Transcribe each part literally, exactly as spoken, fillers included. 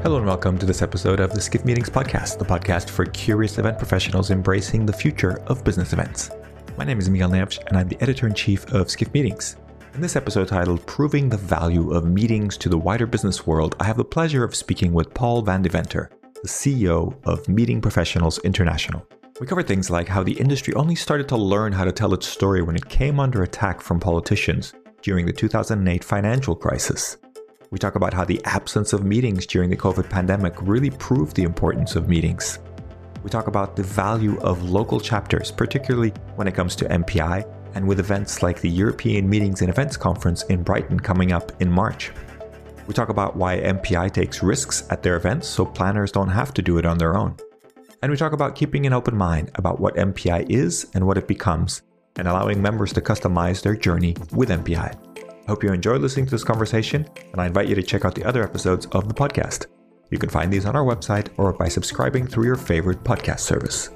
Hello and welcome to this episode of the Skift Meetings podcast, the podcast for curious event professionals embracing the future of business events. My name is Miguel Neves, and I'm the editor-in-chief of Skift Meetings. In this episode titled Proving the Value of Meetings to the Wider Business World, I have the pleasure of speaking with Paul van Deventer, the C E O of Meeting Professionals International. We cover things like how the industry only started to learn how to tell its story when it came under attack from politicians during the two thousand eight financial crisis. We talk about how the absence of meetings during the COVID pandemic really proved the importance of meetings. We talk about the value of local chapters, particularly when it comes to M P I, and with events like the European Meetings and Events Conference in Brighton coming up in March. We talk about why M P I takes risks at their events so planners don't have to do it on their own. And we talk about keeping an open mind about what M P I is and what it becomes, and allowing members to customize their journey with M P I. I hope you enjoyed listening to this conversation, and I invite you to check out the other episodes of the podcast. You can find these on our website or by subscribing through your favorite podcast service.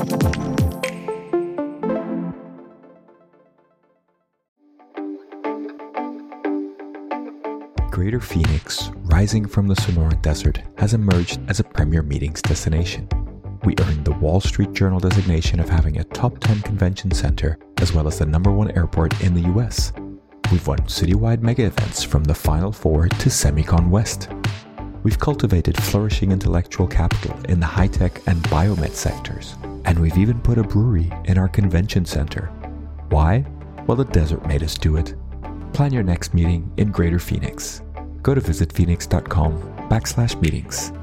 Greater Phoenix, rising from the Sonoran Desert, has emerged as a premier meetings destination. We earned the Wall Street Journal designation of having a top ten convention center, as well as the number one airport in the U S. We've won citywide mega events from the Final Four to Semicon West. We've cultivated flourishing intellectual capital in the high-tech and biomed sectors. And we've even put a brewery in our convention center. Why? Well, the desert made us do it. Plan your next meeting in Greater Phoenix. Go to visitphoenix.com backslash meetings.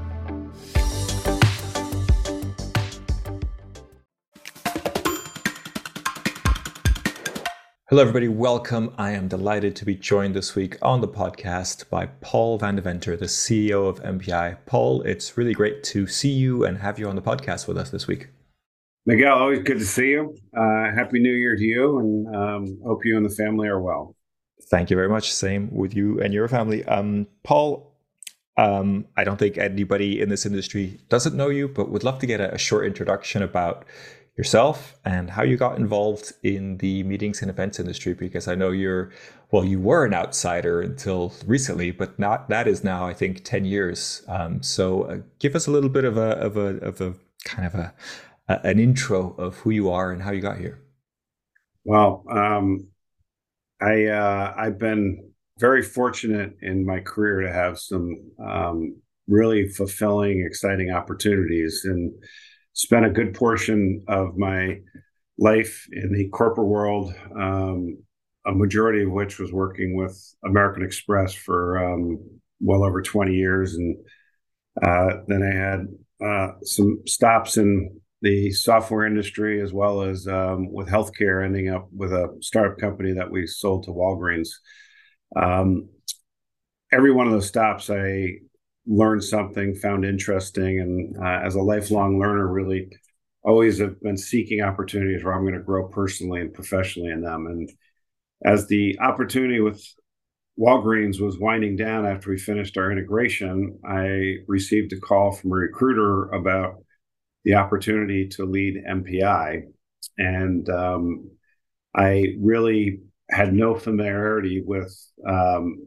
Hello, everybody. Welcome. I am delighted to be joined this week on the podcast by Paul van Deventer, the C E O of M P I. Paul, it's really great to see you and have you on the podcast with us this week. Miguel, always good to see you. Uh, Happy New Year to you, and um, hope you and the family are well. Thank you very much. Same with you and your family. Um, Paul, um, I don't think anybody in this industry doesn't know you, but would love to get a, a short introduction about yourself and how you got involved in the meetings and events industry, because I know you're, well, you were an outsider until recently, but not that is now, I think, ten years. Um, so uh, give us a little bit of a, of a, of a kind of a, a, an intro of who you are and how you got here. Well, um, I, uh, I've been very fortunate in my career to have some um, really fulfilling, exciting opportunities, and spent a good portion of my life in the corporate world, um, a majority of which was working with American Express for um, well over twenty years. And uh, then I had uh, some stops in the software industry, as well as um, with healthcare, ending up with a startup company that we sold to Walgreens. Um, every one of those stops, I learned something, found interesting, and uh, as a lifelong learner, really always have been seeking opportunities where I'm going to grow personally and professionally in them. And as the opportunity with Walgreens was winding down after we finished our integration, I received a call from a recruiter about the opportunity to lead M P I. And um, I really had no familiarity with um,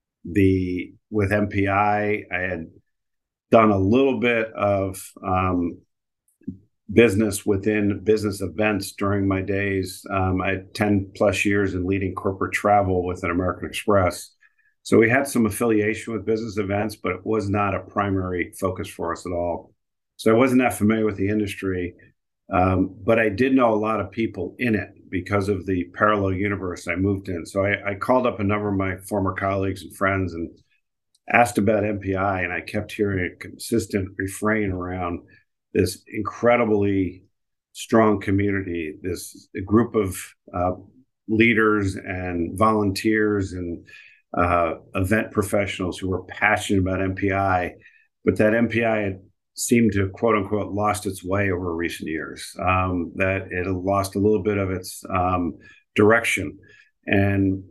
the with M P I. I had done a little bit of um, business within business events during my days. Um, I had ten plus years in leading corporate travel within American Express. So we had some affiliation with business events, but it was not a primary focus for us at all. So I wasn't that familiar with the industry, um, but I did know a lot of people in it because of the parallel universe I moved in. So I, I called up a number of my former colleagues and friends and asked about M P I, and I kept hearing a consistent refrain around this incredibly strong community, this group of uh, leaders and volunteers and uh, event professionals who were passionate about M P I, but that M P I had seemed to, quote unquote, lost its way over recent years, um, that it had lost a little bit of its um, direction. And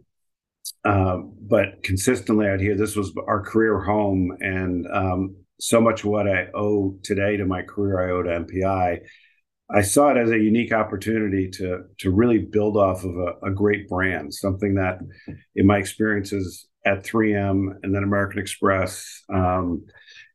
Uh, but consistently, I'd hear this was our career home, and um, so much of what I owe today to my career, I owe to M P I. I saw it as a unique opportunity to to really build off of a, a great brand, something that, in my experiences at three M and then American Express, um,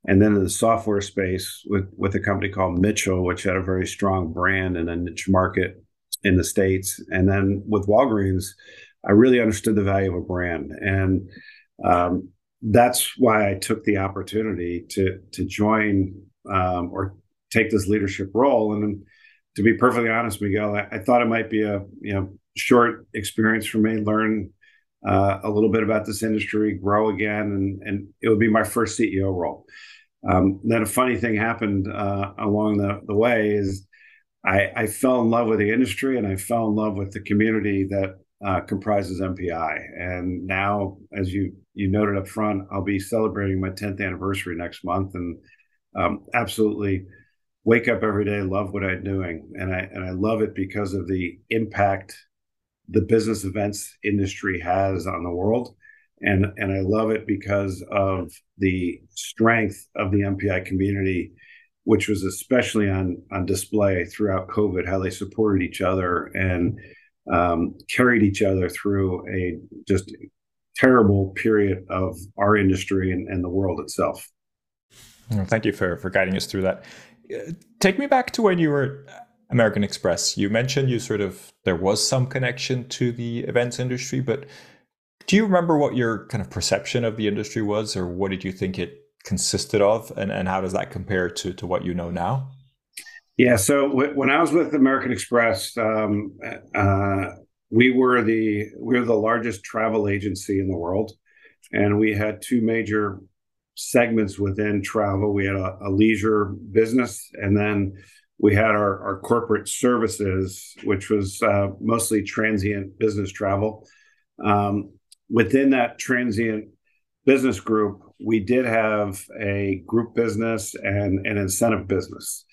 And then in the software space with, with a company called Mitchell, which had a very strong brand and a niche market in the States. And then with Walgreens, I really understood the value of a brand. And um, that's why I took the opportunity to, to join um, or take this leadership role. And to be perfectly honest, Miguel, I, I thought it might be a you know short experience for me, learn uh, a little bit about this industry, grow again, and, and it would be my first C E O role. Um, then a funny thing happened uh, along the, the way is I, I fell in love with the industry and I fell in love with the community that uh, comprises M P I. And now, as you you noted up front, I'll be celebrating my tenth anniversary next month, and um, absolutely wake up every day, love what I'm doing, and I and I love it because of the impact the business events industry has on the world. And, and I love it because of the strength of the M P I community, which was especially on, on display throughout COVID, how they supported each other and um, carried each other through a just terrible period of our industry and, and the world itself. Well, thank you for, for guiding us through that. Take me back to when you were American Express. You mentioned you sort of, there was some connection to the events industry, but do you remember what your kind of perception of the industry was, or what did you think it consisted of, and, and how does that compare to, to what you know now? Yeah, so w- when I was with American Express, um, uh, we were the we were the largest travel agency in the world, and we had two major segments within travel. We had a, a leisure business, and then we had our, our corporate services, which was uh, mostly transient business travel. Um, within that transient business group, we did have a group business and an incentive business.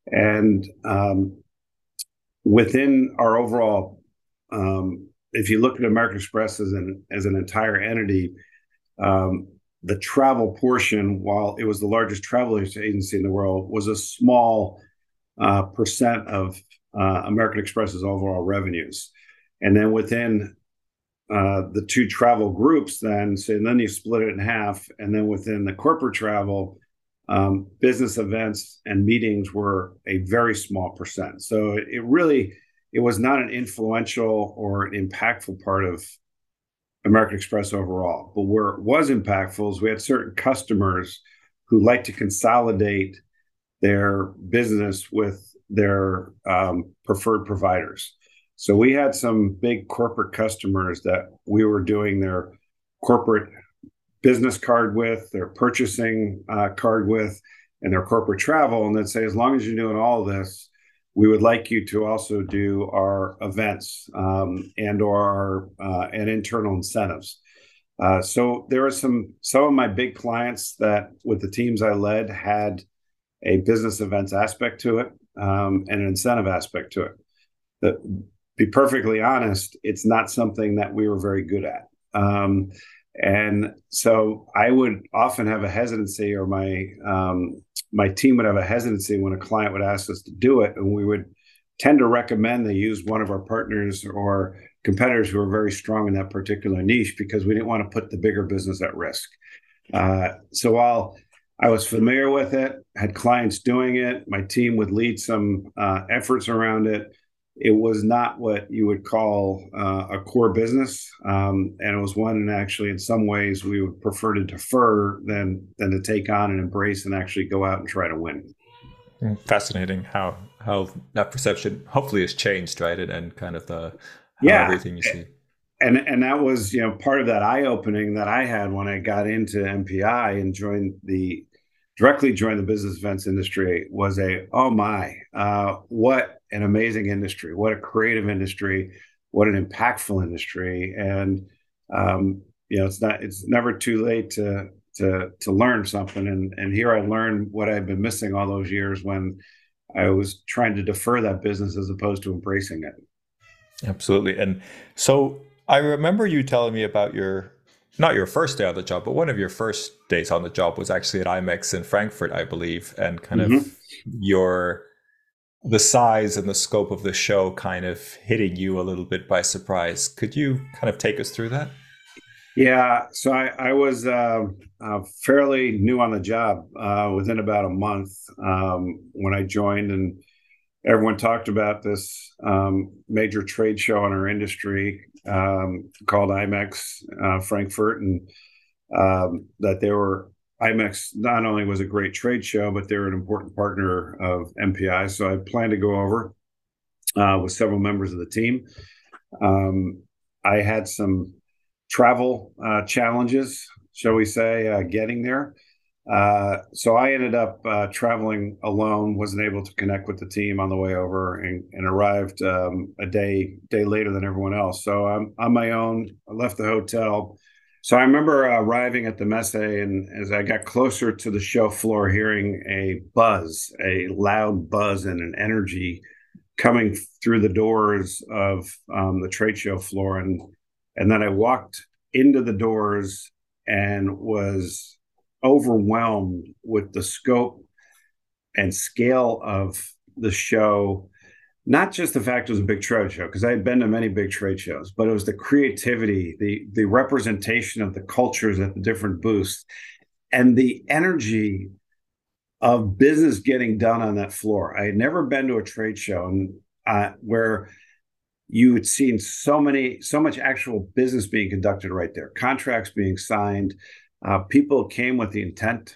And um, within our overall, um, if you look at American Express as an, as an entire entity, um, the travel portion, while it was the largest travel agency in the world, was a small uh, percent of uh, American Express's overall revenues. And then within uh, the two travel groups, then so then you split it in half, and then within the corporate travel, um, business events and meetings were a very small percent. So it, it really it was not an influential or an impactful part of American Express overall. But where it was impactful is we had certain customers who like to consolidate their business with their um, preferred providers. So we had some big corporate customers that we were doing their corporate business card with, their purchasing uh, card with, and their corporate travel. And they'd say, as long as you're doing all of this, we would like you to also do our events um, and or our uh, and internal incentives. Uh, so there are some some of my big clients that with the teams I led had a business events aspect to it um, and an incentive aspect to it. That, be perfectly honest, it's not something that we were very good at. Um, and so I would often have a hesitancy, or my um, my team would have a hesitancy when a client would ask us to do it, and we would tend to recommend they use one of our partners or competitors who are very strong in that particular niche, because we didn't want to put the bigger business at risk. Uh, so while I was familiar with it, had clients doing it, my team would lead some uh, efforts around it. It was not what you would call uh, a core business, um, and it was one, and actually, in some ways, we would prefer to defer than than to take on and embrace and actually go out and try to win. Fascinating how how that perception hopefully has changed, right? And, and kind of the how yeah. everything you see. And and that was you know part of that eye opening that I had when I got into M P I and joined the directly joined the business events industry was a oh my uh, what an amazing industry, what a creative industry, what an impactful industry. And um, you know it's not it's never too late to to to learn something. And and here I learned what I've been missing all those years when I was trying to defer that business as opposed to embracing it. Absolutely. And so I remember you telling me about your, not your first day on the job, but one of your first days on the job was actually at IMEX in Frankfurt, I believe, and kind mm-hmm. of your, the size and the scope of the show kind of hitting you a little bit by surprise. Could you kind of take us through that? Yeah, so I, I was uh, uh, fairly new on the job uh, within about a month um, when I joined, and everyone talked about this um, major trade show in our industry um, called IMEX uh, Frankfurt, and um, that they were IMEX not only was a great trade show, but they were an important partner of M P I. So I planned to go over uh, with several members of the team. Um, I had some travel uh, challenges, shall we say, uh, getting there. Uh, so I ended up uh, traveling alone, wasn't able to connect with the team on the way over, and, and arrived um, a day day later than everyone else. So I'm on my own. I left the hotel. So I remember uh, arriving at the messe, and as I got closer to the show floor, hearing a buzz, a loud buzz, and an energy coming through the doors of um, the trade show floor, and and then I walked into the doors and was overwhelmed with the scope and scale of the show. Not just the fact it was a big trade show, because I had been to many big trade shows, but it was the creativity, the the representation of the cultures at the different booths, and the energy of business getting done on that floor. I had never been to a trade show and uh, where you had seen so many, so much actual business being conducted right there, contracts being signed. Uh, people came with the intent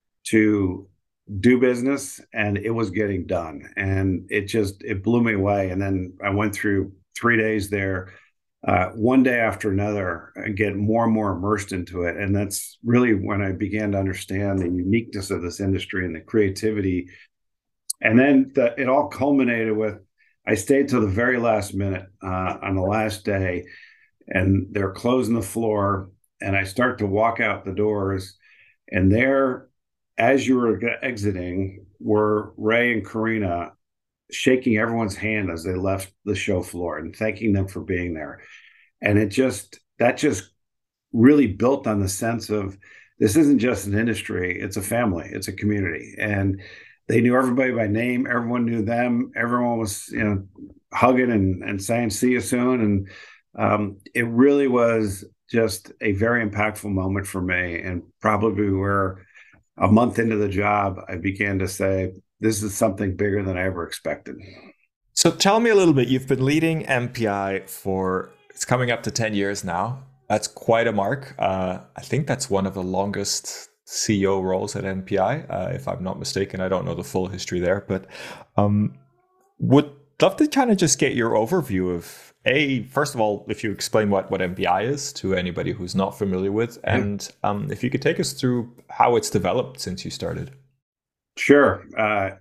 to do business, and it was getting done, and it just it blew me away. And then I went through three days there, uh, one day after another, and get more and more immersed into it. And that's really when I began to understand the uniqueness of this industry and the creativity. And then the, it all culminated with I stayed till the very last minute uh, on the last day, and they're closing the floor, and I start to walk out the doors, and there, as you were exiting, were Ray and Karina shaking everyone's hand as they left the show floor and thanking them for being there. And it just, that just really built on the sense of this isn't just an industry, it's a family, it's a community. And they knew everybody by name, everyone knew them, everyone was, you know, hugging and, and saying, see you soon. And um, it really was just a very impactful moment for me. And probably where a month into the job, I began to say, this is something bigger than I ever expected. So tell me a little bit. You've been leading M P I for, it's coming up to ten years now. That's quite a mark. Uh, I think that's one of the longest C E O roles at M P I, uh, if I'm not mistaken. I don't know the full history there, but um, would love to kind of just get your overview of, A, first of all, if you explain what, what M P I is to anybody who's not familiar with, and um, if you could take us through how it's developed since you started. Sure. Uh,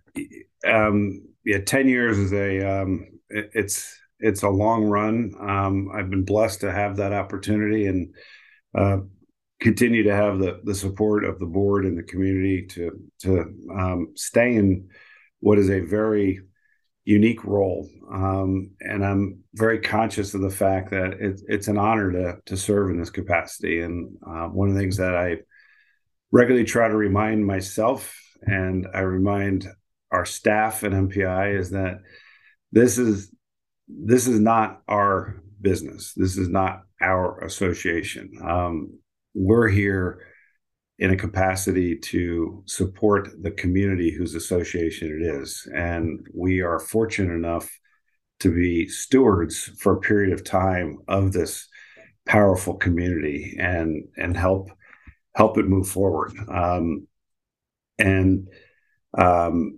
um, yeah, ten years is a, um, it, it's, it's a long run. Um, I've been blessed to have that opportunity, and uh, continue to have the the support of the board and the community to to um, stay in what is a very unique role. Um, and I'm very conscious of the fact that it, it's an honor to to serve in this capacity. And uh, one of the things that I regularly try to remind myself, and I remind our staff at M P I, is that this is this is not our business. This is not our association. Um, we're here in a capacity to support the community whose association it is. And we are fortunate enough to be stewards for a period of time of this powerful community, and and help help it move forward. Um, and um,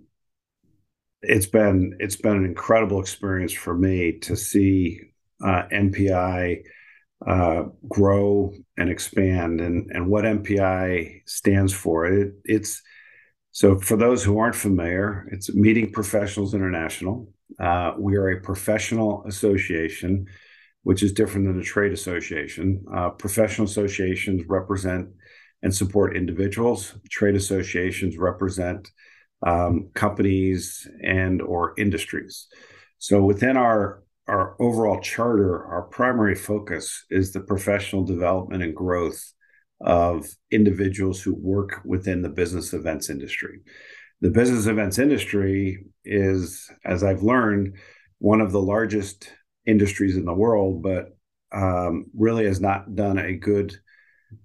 it's been it's been an incredible experience for me to see uh, M P I uh, grow and expand, and and what M P I stands for. It, it's so for those who aren't familiar, it's Meeting Professionals International. Uh, we are a professional association, which is different than a trade association. Uh, professional associations represent and support individuals. Trade associations represent um, companies and or industries. So within our our overall charter, our primary focus is the professional development and growth of individuals who work within the business events industry. The business events industry is, as I've learned, one of the largest industries in the world, but um, really has not done a good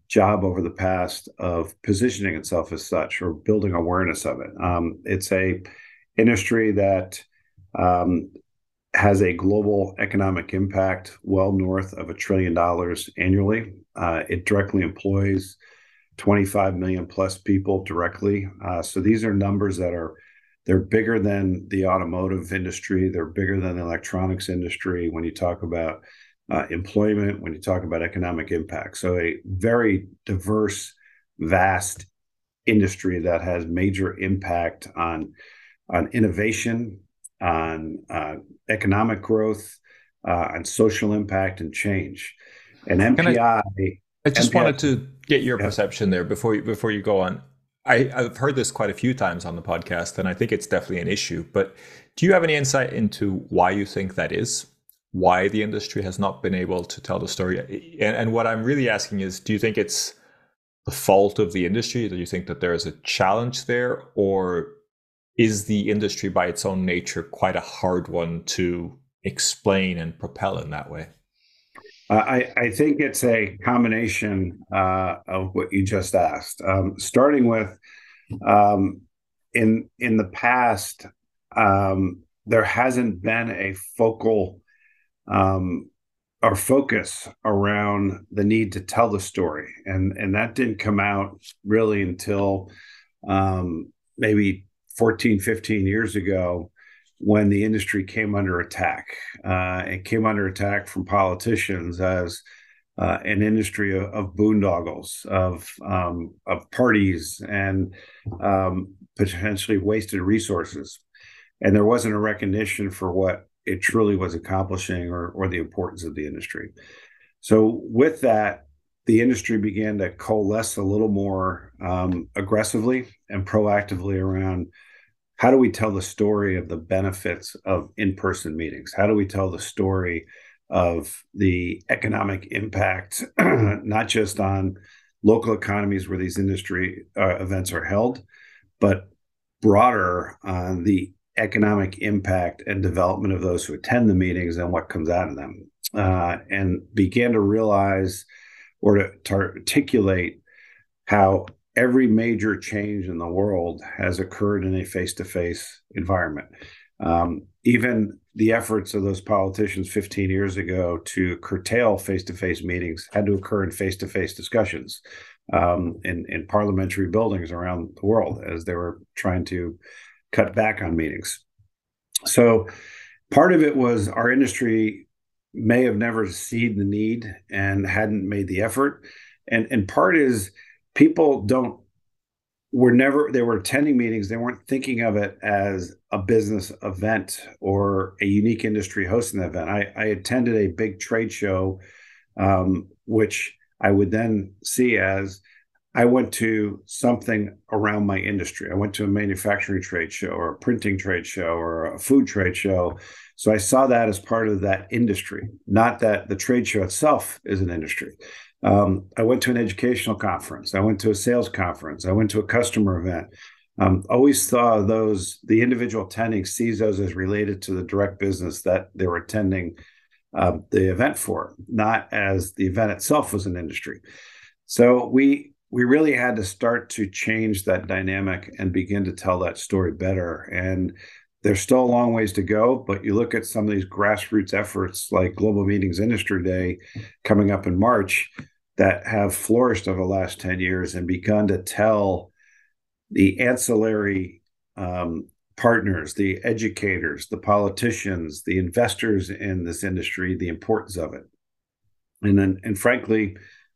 job over the past of positioning itself as such or building awareness of it. Um, it's a industry that um, has a global economic impact well north of a trillion dollars annually. Uh, it directly employs twenty-five million plus people directly. Uh, so these are numbers that are they're bigger than the automotive industry. They're bigger than the electronics industry when you talk about uh, employment, when you talk about economic impact. So a very diverse, vast industry that has major impact on on innovation, on uh, economic growth, uh, on social impact and change. And M P I. I, I just M P I, wanted to get your yeah. perception there before you, before you go on. I, I've heard this quite a few times on the podcast, and I think it's definitely an issue. But do you have any insight into why you think that is? Why the industry has not been able to tell the story? And, and what I'm really asking is, do you think it's the fault of the industry? Do you think that there is a challenge there? Or is the industry by its own nature quite a hard one to explain and propel in that way? Uh, I, I think it's a combination uh, of what you just asked. Um, starting with um, in in the past, um, there hasn't been a focal um, or focus around the need to tell the story, and and that didn't come out really until um, maybe fourteen, fifteen years ago, when the industry came under attack. Uh, it came under attack from politicians as uh, an industry of, of boondoggles, of um, of parties, and um, potentially wasted resources. And there wasn't a recognition for what it truly was accomplishing, or, or the importance of the industry. So with that, the industry began to coalesce a little more um, aggressively and proactively around, how do we tell the story of the benefits of in-person meetings? How do we tell the story of the economic impact, not just on local economies where these industry uh, events are held, but broader on the economic impact and development of those who attend the meetings and what comes out of them, uh, and began to realize or to, to articulate how every major change in the world has occurred in a face-to-face environment. Um, even the efforts of those politicians fifteen years ago to curtail face-to-face meetings had to occur in face-to-face discussions um, in, in parliamentary buildings around the world as they were trying to cut back on meetings. So part of it was our industry may have never seen the need and hadn't made the effort. And, and part is people don't, were never, they were attending meetings. They weren't thinking of it as a business event or a unique industry hosting the event. I, I attended a big trade show, um, which I would then see as, I went to something around my industry. I went to a manufacturing trade show or a printing trade show or a food trade show. So I saw that as part of that industry, not that the trade show itself is an industry. Um, I went to an educational conference. I went to a sales conference. I went to a customer event. Um, always saw those, the individual attending sees those as related to the direct business that they were attending uh, the event for, not as the event itself was an industry. So we we really had to start to change that dynamic and begin to tell that story better. And there's still a long ways to go, but you look at some of these grassroots efforts like Global Meetings Industry Day coming up in March that have flourished over the last ten years and begun to tell the ancillary um, partners, the educators, the politicians, the investors in this industry, the importance of it. And then, and frankly,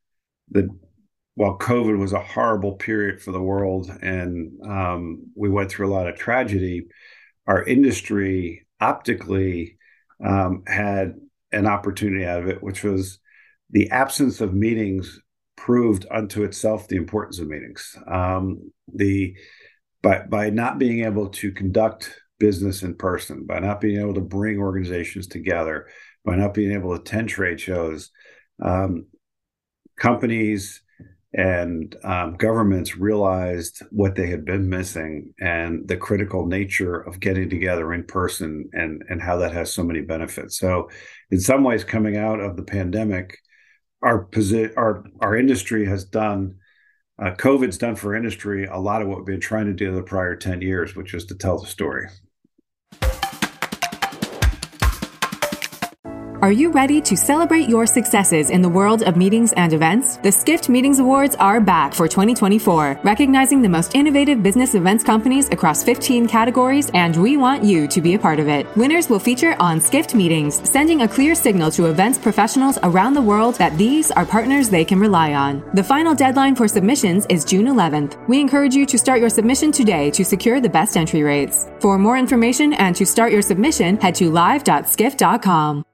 the while COVID was a horrible period for the world and um, we went through a lot of tragedy, our industry optically um, had an opportunity out of it, which was the absence of meetings proved unto itself the importance of meetings. Um, the by, by not being able to conduct business in person, by not being able to bring organizations together, by not being able to attend trade shows, um, companies and um, governments realized what they had been missing and the critical nature of getting together in person and, and how that has so many benefits. So in some ways, coming out of the pandemic, our posi- our our industry has done. Uh, COVID's done for industry a lot of what we've been trying to do the prior ten years, which is to tell the story. Are you ready to celebrate your successes in the world of meetings and events? The Skift Meetings Awards are back for twenty twenty-four, recognizing the most innovative business events companies across fifteen categories, and we want you to be a part of it. Winners will feature on Skift Meetings, sending a clear signal to events professionals around the world that these are partners they can rely on. The final deadline for submissions is June eleventh. We encourage you to start your submission today to secure the best entry rates. For more information and to start your submission, head to live dot skift dot com.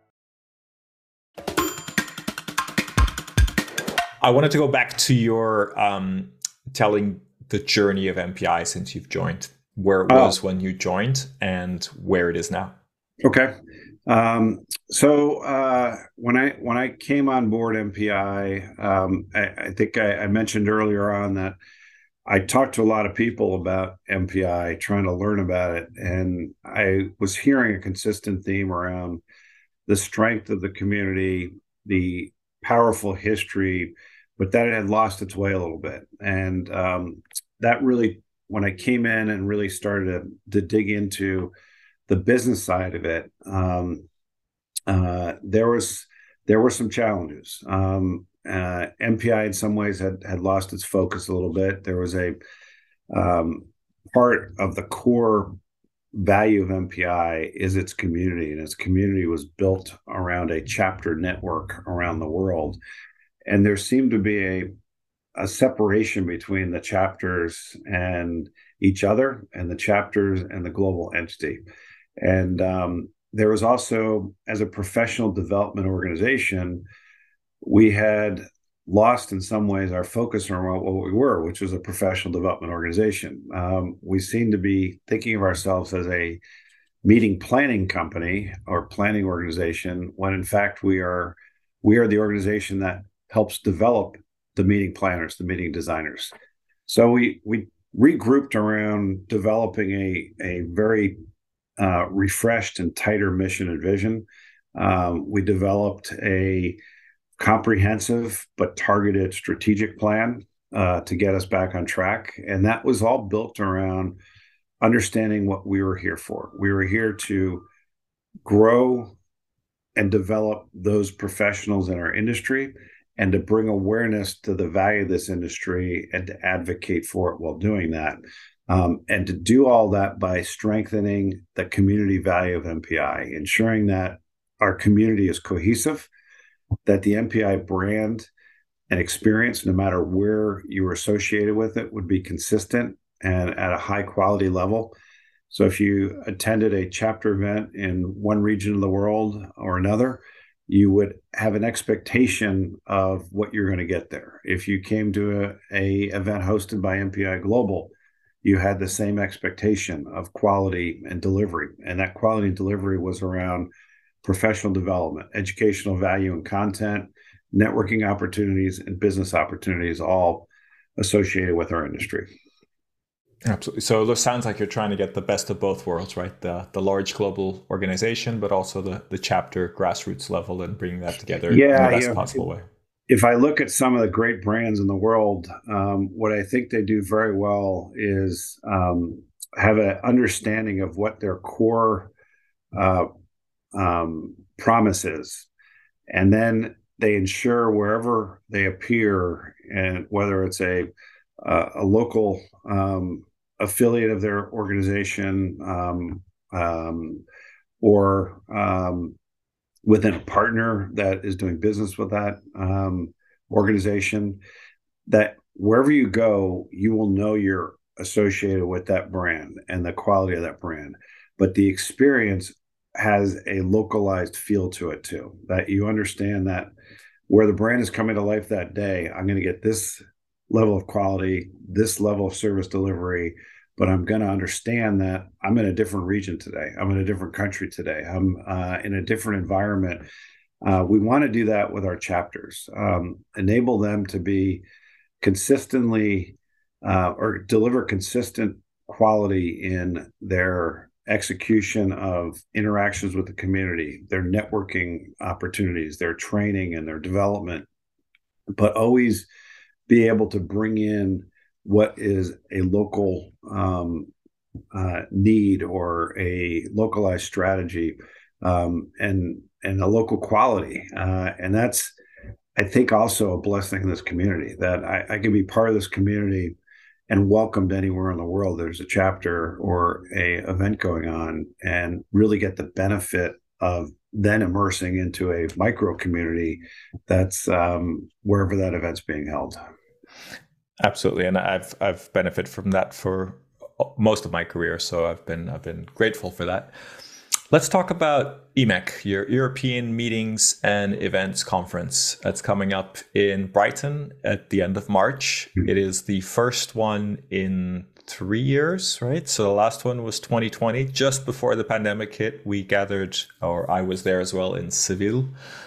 I wanted to go back to your um, telling the journey of M P I since you've joined, where it was oh. when you joined and where it is now. Okay. Um, so uh, when I when I came on board M P I, um, I, I think I, I mentioned earlier on that I talked to a lot of people about M P I, trying to learn about it, and I was hearing a consistent theme around the strength of the community, the powerful history, but that it had lost its way a little bit. And um, that really, when I came in and really started to, to dig into the business side of it, um, uh, there was there were some challenges. Um, uh, M P I in some ways had had lost its focus a little bit. There was a um, part of the core value of M P I is its community, and its community was built around a chapter network around the world. And there seemed to be a, a separation between the chapters and each other, and the chapters and the global entity. And um, there was also, as a professional development organization, we had lost in some ways our focus on what we were, which was a professional development organization. Um, we seem to be thinking of ourselves as a meeting planning company or planning organization, when in fact we are we are the organization that helps develop the meeting planners, the meeting designers. So we we regrouped around developing a a very uh, refreshed and tighter mission and vision. Um, we developed a comprehensive but targeted strategic plan uh, to get us back on track. And that was all built around understanding what we were here for. We were here to grow and develop those professionals in our industry, and to bring awareness to the value of this industry and to advocate for it while doing that. Um, and to do all that by strengthening the community value of M P I, ensuring that our community is cohesive, that the M P I brand and experience, no matter where you were associated with it, would be consistent and at a high quality level. So if you attended a chapter event in one region of the world or another, you would have an expectation of what you're going to get there. If you came to a, a event hosted by M P I Global, you had the same expectation of quality and delivery. And that quality and delivery was around professional development, educational value and content, networking opportunities, and business opportunities, all associated with our industry. Absolutely. So it sounds like you're trying to get the best of both worlds, right? The the large global organization, but also the, the chapter grassroots level, and bringing that together yeah, in the best yeah. possible way. If I look at some of the great brands in the world, um, what I think they do very well is um, have an understanding of what their core uh, um, promise is. And then they ensure wherever they appear, and whether it's a, uh, a local um, affiliate of their organization um, um, or um, within a partner that is doing business with that um, organization, that wherever you go, you will know you're associated with that brand and the quality of that brand. But the experience has a localized feel to it too, that you understand that where the brand is coming to life that day, I'm going to get this level of quality, this level of service delivery, but I'm going to understand that I'm in a different region today. I'm in a different country today. I'm uh, in a different environment. Uh, we want to do that with our chapters, um, enable them to be consistently uh, or deliver consistent quality in their execution of interactions with the community, their networking opportunities, their training and their development, but always be able to bring in what is a local um, uh, need or a localized strategy um, and and a local quality. Uh, and that's, I think, also a blessing in this community, that I, I can be part of this community and welcomed anywhere in the world there's a chapter or a event going on, and really get the benefit of then immersing into a micro community that's um, wherever that event's being held. Absolutely, and I've I've benefited from that for most of my career, so I've been I've been grateful for that. Let's talk about E M E C, your European Meetings and Events Conference. That's coming up in Brighton at the end of March. Mm-hmm. It is the first one in three years, right? So the last one was twenty twenty, just before the pandemic hit. We gathered, or I was there as well, in Seville.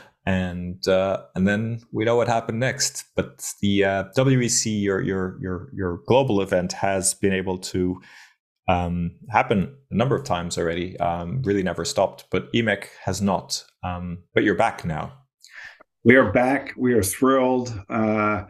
And uh, and then we know what happened next. But the uh, W E C, your your your your global event, has been able to um, happen a number of times already. Um, really never stopped. But E M E C has not. Um, but you're back now. We are back. We are thrilled. Uh,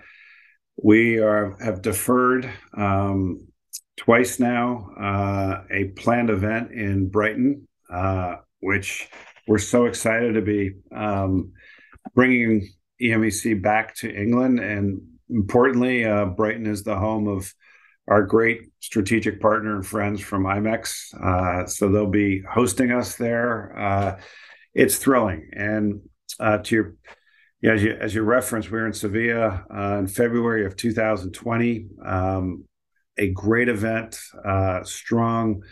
we are have deferred um, twice now uh, a planned event in Brighton, uh, which we're so excited to be um, bringing E M E C back to England. And importantly, uh, Brighton is the home of our great strategic partner and friends from IMEX. Uh, so they'll be hosting us there. Uh, it's thrilling. And uh, to your, yeah, as you, as you referenced, we were in Sevilla uh, in February of two thousand twenty. Um, a great event, uh, strong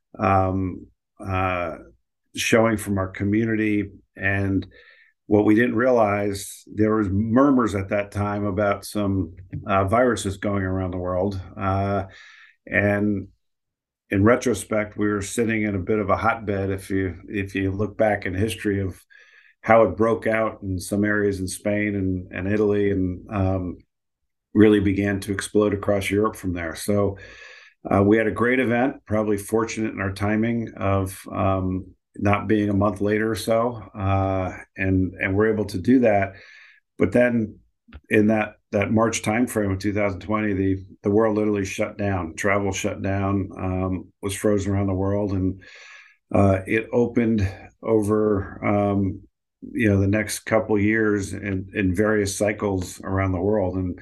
um, uh, showing from our community. And what we didn't realize, there was murmurs at that time about some uh, viruses going around the world. Uh, and in retrospect, we were sitting in a bit of a hotbed. If you if you look back in history of how it broke out in some areas in Spain and, and Italy, and um, really began to explode across Europe from there. So uh, we had a great event, probably fortunate in our timing of um, not being a month later or so, uh, and and we're able to do that. But then in that that March timeframe of two thousand twenty, the the world literally shut down. Travel shut down, um, was frozen around the world, and uh, it opened over um, you know the next couple years in, in various cycles around the world, and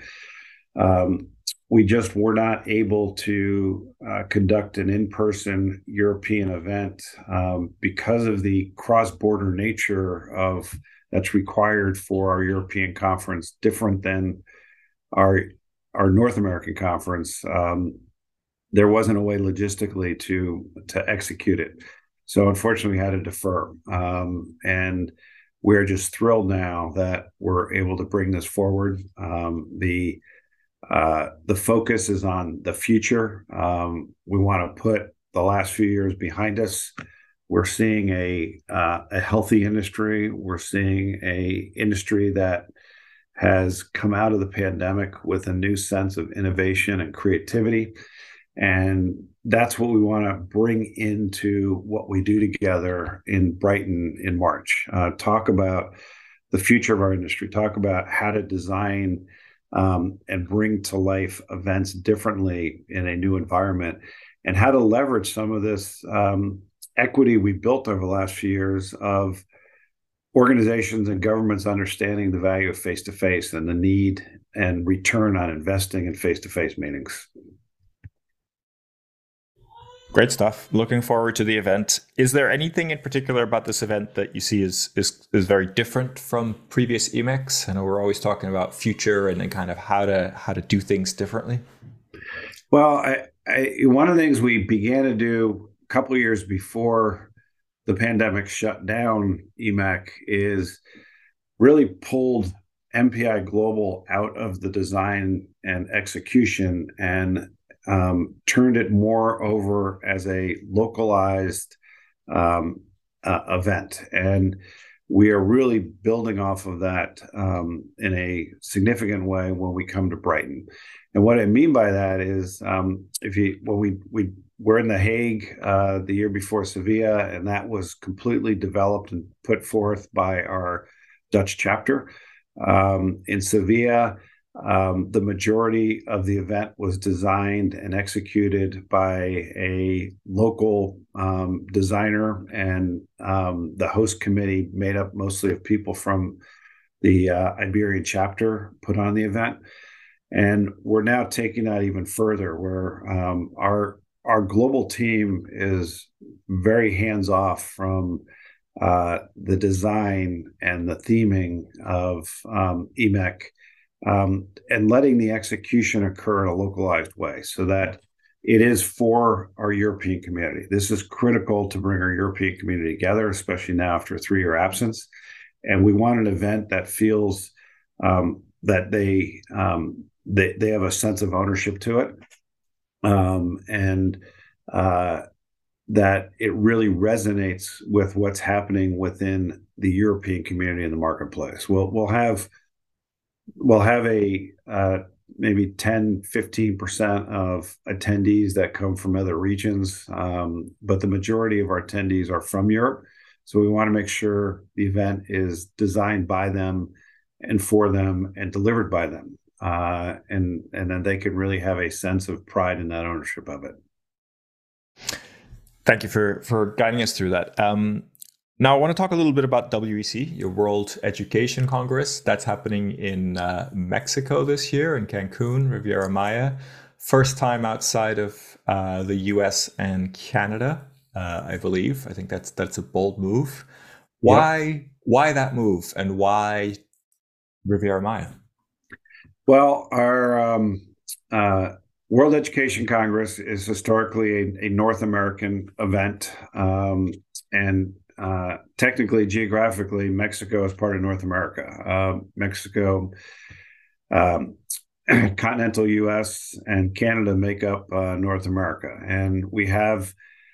um, we just were not able to uh, conduct an in-person European event um, because of the cross-border nature of that's required for our European conference, different than our our North American conference. Um, there wasn't a way logistically to to execute it, so unfortunately, we had to defer. Um, and we're just thrilled now that we're able to bring this forward. Um, the Uh, the focus is on the future. Um, we want to put the last few years behind us. We're seeing a uh, a healthy industry. We're seeing a industry that has come out of the pandemic with a new sense of innovation and creativity. And that's what we want to bring into what we do together in Brighton in March. Uh, talk about the future of our industry, talk about how to design Um, and bring to life events differently in a new environment, and how to leverage some of this um, equity we built over the last few years of organizations and governments understanding the value of face-to-face and the need and return on investing in face-to-face meetings. Great stuff. Looking forward to the event. Is there anything in particular about this event that you see is is, is very different from previous E M E Cs? I know we're always talking about future and then kind of how to how to do things differently. Well, I, I, one of the things we began to do a couple of years before the pandemic shut down E M E C is really pulled M P I Global out of the design and execution and Um, turned it more over as a localized um, uh, event. And we are really building off of that um, in a significant way when we come to Brighton. And what I mean by that is um, if you, well, we, we were in The Hague uh, the year before Sevilla, and that was completely developed and put forth by our Dutch chapter. Um, in Sevilla, um, the majority of the event was designed and executed by a local um, designer, and um, the host committee, made up mostly of people from the uh, Iberian chapter, put on the event. And we're now taking that even further, where um, our our global team is very hands off from uh, the design and the theming of um, E M E C, um, and letting the execution occur in a localized way so that it is for our European community. This is critical to bring our European community together, especially now after a three-year absence. And we want an event that feels um, that they, um, they they have a sense of ownership to it, um, and uh, that it really resonates with what's happening within the European community in the marketplace. We'll we'll have we'll have a uh, maybe ten, fifteen percent of attendees that come from other regions, um, but the majority of our attendees are from Europe. So we want to make sure the event is designed by them and for them and delivered by them. Uh, and, and then they can really have a sense of pride in that ownership of it. Thank you for, for guiding us through that. Um, now I want to talk a little bit about W E C, your World Education Congress. That's happening in uh, Mexico this year, in Cancun, Riviera Maya. First time outside of uh, the U S and Canada. Uh, I believe. I think that's that's a bold move. Why yep. why that move, and why Riviera Maya? Well, our um, uh, World Education Congress is historically a, a North American event, um, and uh, technically, geographically, Mexico is part of North America. Uh, Mexico, um, continental U S, and Canada make up uh, North America, and we have.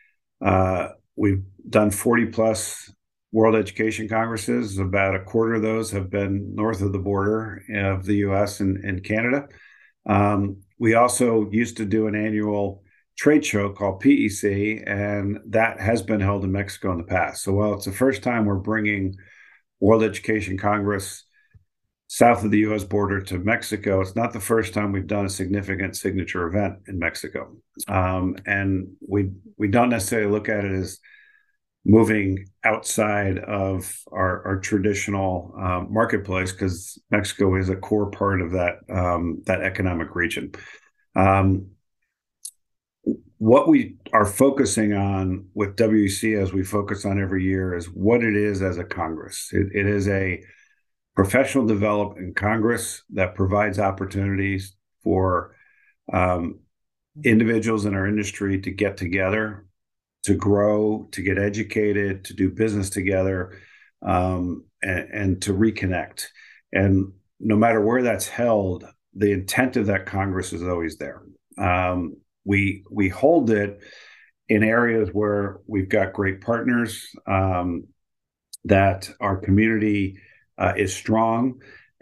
Uh, we've done forty plus World Education Congresses. About a quarter of those have been north of the border of the U S and, and Canada. Um, we also used to do an annual trade show called P E C, and that has been held in Mexico in the past. So while it's the first time we're bringing World Education Congress south of the U S border to Mexico, it's not the first time we've done a significant signature event in Mexico. Um, and we we don't necessarily look at it as moving outside of our, our traditional uh, marketplace, because Mexico is a core part of that um, that economic region. Um, what we are focusing on with W E C, as we focus on every year, is what it is as a Congress. It, it is a professional development Congress that provides opportunities for um, individuals in our industry to get together, to grow, to get educated, to do business together, um, and, and to reconnect. And no matter where that's held, the intent of that Congress is always there. Um, we we hold it in areas where we've got great partners, um, that our community Uh, is strong.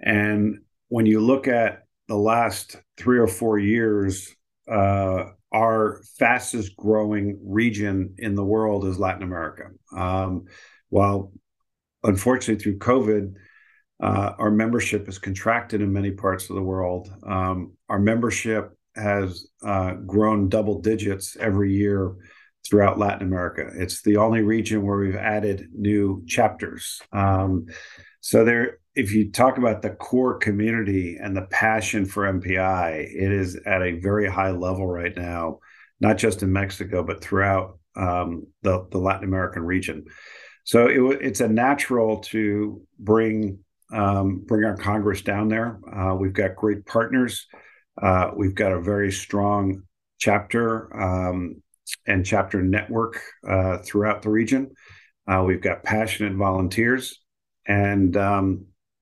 And when you look at the last three or four years, uh, our fastest growing region in the world is Latin America. Um, while unfortunately through COVID, uh, our membership has contracted in many parts of the world. Um, our membership has uh, grown double digits every year throughout Latin America. It's the only region where we've added new chapters. Um, So there, if you talk about the core community and the passion for M P I, it is at a very high level right now, not just in Mexico, but throughout um, the, the Latin American region. So it, it's a natural to bring um, bring our Congress down there. Uh, we've got great partners. Uh, we've got a very strong chapter um, and chapter network uh, throughout the region. Uh, we've got passionate volunteers. And um,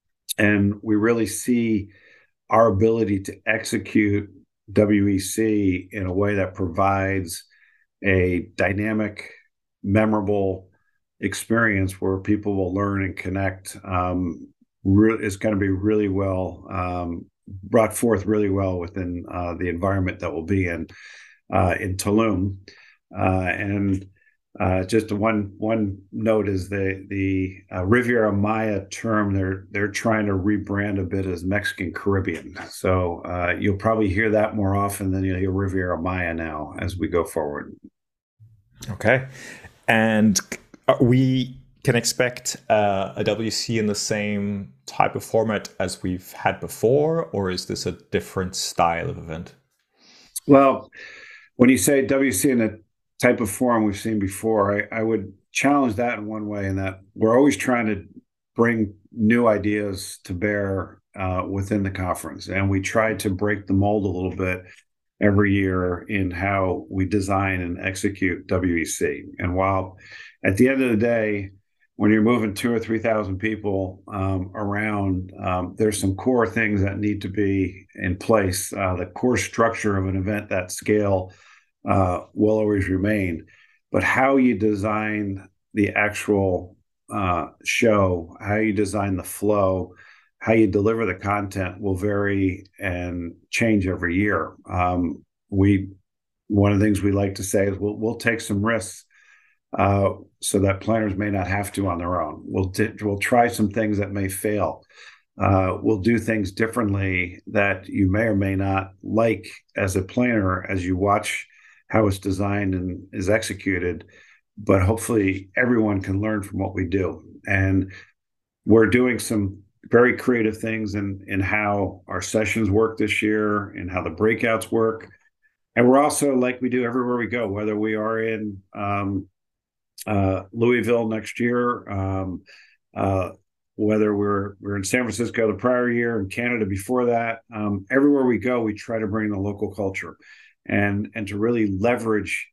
and we really see our ability to execute W E C in a way that provides a dynamic, memorable experience where people will learn and connect. Um, re- is going to be really well um, brought forth really well within uh, the environment that we'll be in uh, in Tulum, uh, and Uh, just one one note is the the uh, Riviera Maya term. They're they're trying to rebrand a bit as Mexican Caribbean. So uh, you'll probably hear that more often than you'll hear Riviera Maya now as we go forward. Okay, and we can expect uh, a W C in the same type of format as we've had before, or is this a different style of event? Well, when you say W C in a type of forum we've seen before, I, I would challenge that in one way, in that we're always trying to bring new ideas to bear uh, within the conference. And we try to break the mold a little bit every year in how we design and execute W E C. And while at the end of the day, when you're moving two or three thousand people um, around, um, there's some core things that need to be in place. Uh, the core structure of an event that scale uh, will always remain, but how you design the actual uh, show, how you design the flow, how you deliver the content will vary and change every year. Um, we one of the things we like to say is we'll we'll take some risks uh, so that planners may not have to on their own. We'll t- we'll try some things that may fail. Uh, we'll do things differently that you may or may not like as a planner as you watch how it's designed and is executed. But hopefully everyone can learn from what we do. And we're doing some very creative things in, in how our sessions work this year and how the breakouts work. And we're also, like we do everywhere we go, whether we are in um, uh, Louisville next year, um, uh, whether we're we're in San Francisco the prior year and Canada before that, um, everywhere we go, we try to bring the local culture and and to really leverage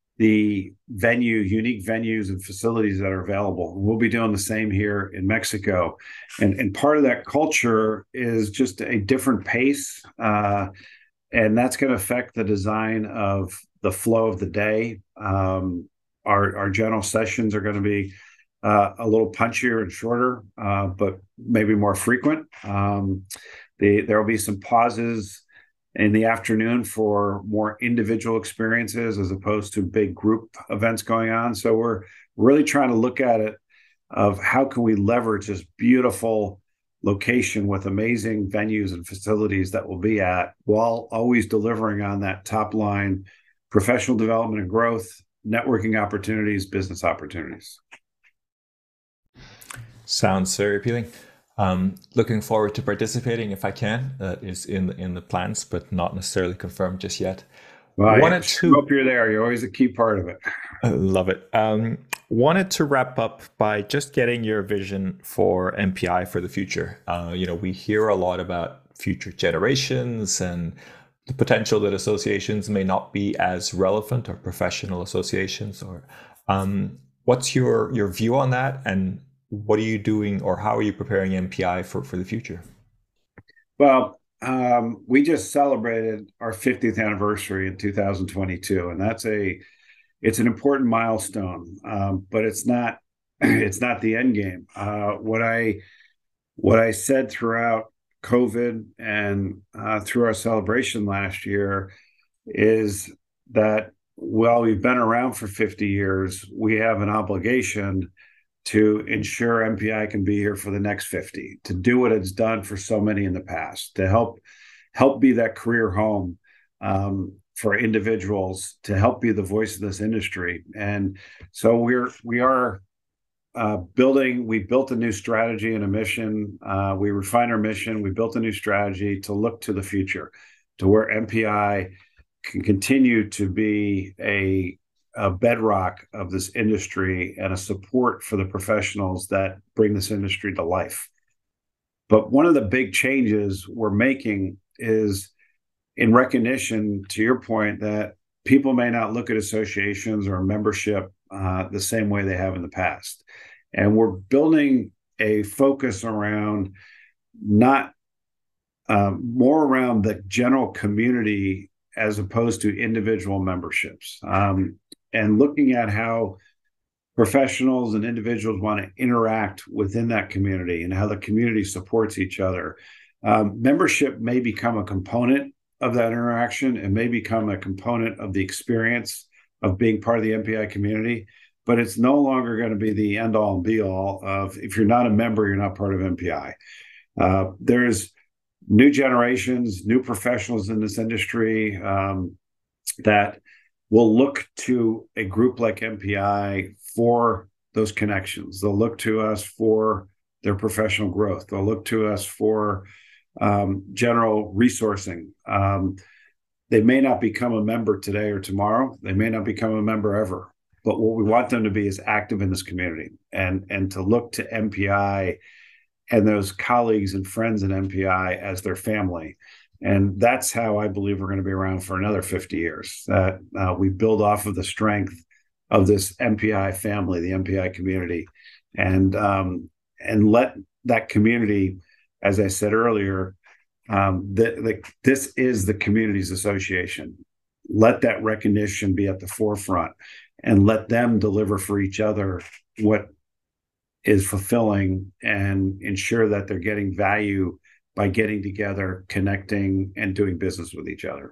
the venue, unique venues and facilities that are available. We'll be doing the same here in Mexico. And, and part of that culture is just a different pace. Uh, and that's going to affect the design of the flow of the day. Um, our, our general sessions are going to be uh, a little punchier and shorter, uh, but maybe more frequent. Um, the, there will be some pauses in the afternoon for more individual experiences as opposed to big group events going on. So we're really trying to look at it of how can we leverage this beautiful location with amazing venues and facilities that we'll be at, while always delivering on that top line professional development and growth, networking opportunities, business opportunities. Sounds very appealing. Um, looking forward to participating if I can. That is in the, in the plans, but not necessarily confirmed just yet. Well, wanted yeah, to hope you're there. You're always a key part of it. I love it. Um, wanted to wrap up by just getting your vision for M P I for the future. Uh, you know, we hear a lot about future generations and the potential that associations may not be as relevant, or professional associations. Or um, what's your your view on that? And what are you doing, or how are you preparing M P I for, for the future? Well, um, we just celebrated our fiftieth anniversary in two thousand twenty-two, and that's a it's an important milestone, um, but it's not it's not the end game. Uh, what I what I said throughout COVID and uh, through our celebration last year is that while we've been around for fifty years, we have an obligation to ensure M P I can be here for the next fifty, to do what it's done for so many in the past, to help help be that career home um, for individuals, to help be the voice of this industry. And so we're we are uh, building. We built a new strategy and a mission. Uh, we refined our mission. We built a new strategy to look to the future, to where M P I can continue to be a a bedrock of this industry and a support for the professionals that bring this industry to life. But one of the big changes we're making is in recognition, to your point, that people may not look at associations or membership uh, the same way they have in the past. And we're building a focus around not uh, more around the general community as opposed to individual memberships. Um, and looking at how professionals and individuals want to interact within that community and how the community supports each other. Um, membership may become a component of that interaction and may become a component of the experience of being part of the M P I community, but it's no longer going to be the end all and be all of, if you're not a member, you're not part of M P I. Uh, there's new generations, new professionals in this industry um, that will look to a group like M P I for those connections. They'll look to us for their professional growth. They'll look to us for um, general resourcing. Um, they may not become a member today or tomorrow. They may not become a member ever. But what we want them to be is active in this community, and, and to look to M P I and those colleagues and friends in M P I as their family. And that's how I believe we're going to be around for another fifty years, that uh, we build off of the strength of this M P I family, the M P I community, and um, and let that community, as I said earlier, um, the, the, this is the community's association. Let that recognition be at the forefront, and let them deliver for each other what is fulfilling, and ensure that they're getting value by getting together, connecting, and doing business with each other.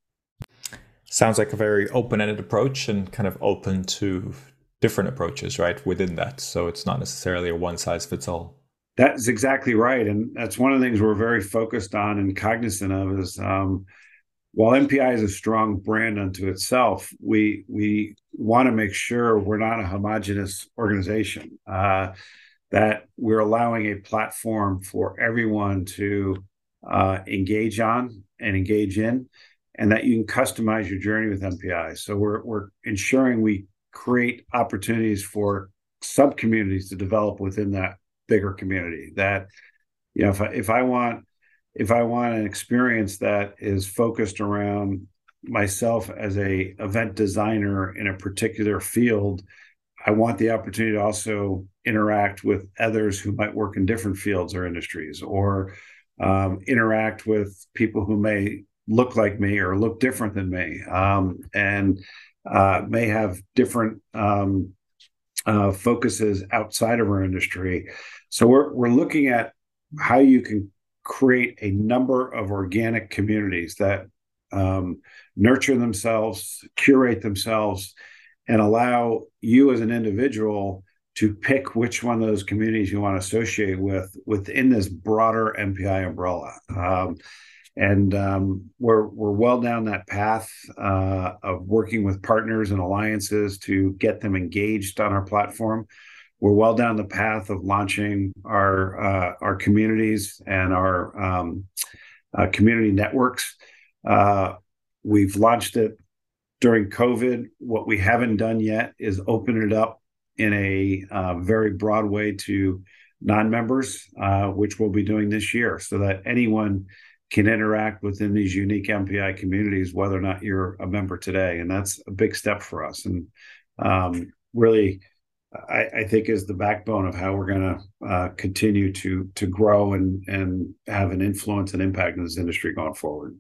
Sounds like a very open-ended approach, and kind of open to different approaches, right, within that. So it's not necessarily a one-size-fits-all. That's exactly right. And that's one of the things we're very focused on and cognizant of is um, while M P I is a strong brand unto itself, we we want to make sure we're not a homogenous organization, uh, that we're allowing a platform for everyone to uh, engage on and engage in, and that you can customize your journey with M P I. So we're we're ensuring we create opportunities for sub-communities to develop within that bigger community. That, you know, if I, if I want if I want an experience that is focused around myself as a event designer in a particular field, I want the opportunity to also interact with others who might work in different fields or industries, or um, interact with people who may look like me or look different than me, um, and uh, may have different um, uh, focuses outside of our industry. So we're we're looking at how you can create a number of organic communities that um, nurture themselves, curate themselves, and allow you as an individual to pick which one of those communities you want to associate with within this broader M P I umbrella. Um, and um, we're we're well down that path uh, of working with partners and alliances to get them engaged on our platform. We're well down the path of launching our uh, our communities and our um, uh, community networks. Uh, we've launched it during COVID. What we haven't done yet is open it up in a uh, very broad way to non-members, uh, which we'll be doing this year, so that anyone can interact within these unique M P I communities, whether or not you're a member today. And that's a big step for us. And um, really, I, I think is the backbone of how we're going to uh, continue to to grow and, and have an influence and impact in this industry going forward.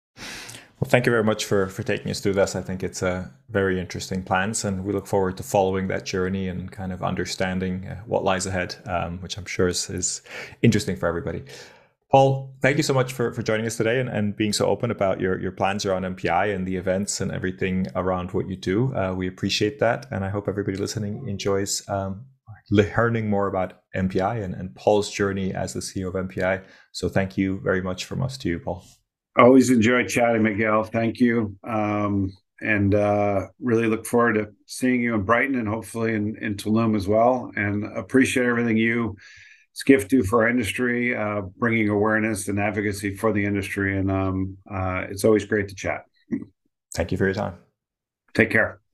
Well, thank you very much for, for taking us through this. I think it's a very interesting plans, and we look forward to following that journey and kind of understanding uh, what lies ahead, um, which I'm sure is, is interesting for everybody. Paul, thank you so much for, for joining us today and, and being so open about your, your plans around M P I and the events and everything around what you do. Uh, we appreciate that. And I hope everybody listening enjoys um, learning more about M P I and, and Paul's journey as the C E O of M P I. So thank you very much from us to you, Paul. Always enjoy chatting, Miguel. Thank you. Um, and uh, really look forward to seeing you in Brighton and hopefully in, in Tulum as well. And appreciate everything you Skift do for our industry, uh, bringing awareness and advocacy for the industry. And um, uh, it's always great to chat. Thank you for your time. Take care.